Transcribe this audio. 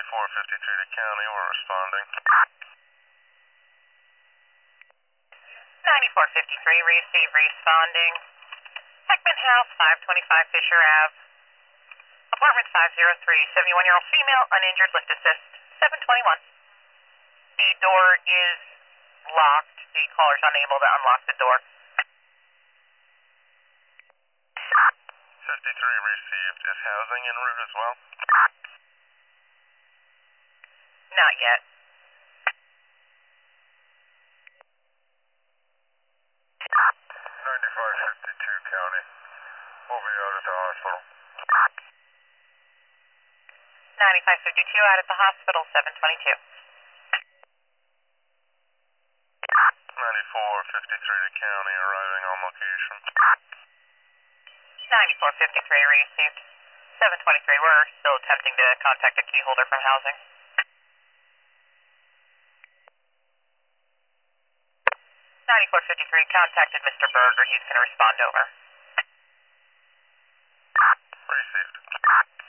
9453 to county, we're responding. 9453, receive, responding. Heckman House, 525 Fisher Ave. Apartment 503, 71-year-old female, uninjured, lift assist, 721. The door is locked. The caller's unable to unlock the door. 53 received. Is housing en route as well? Not yet. 9552 county. We'll be out at the hospital. 9552 out at the hospital, 722. 9453 to county, arriving on location. 9453 received. 723, we're still attempting to contact the key holder from housing. 9453 contacted Mr. Berger. He's going to respond over. Received.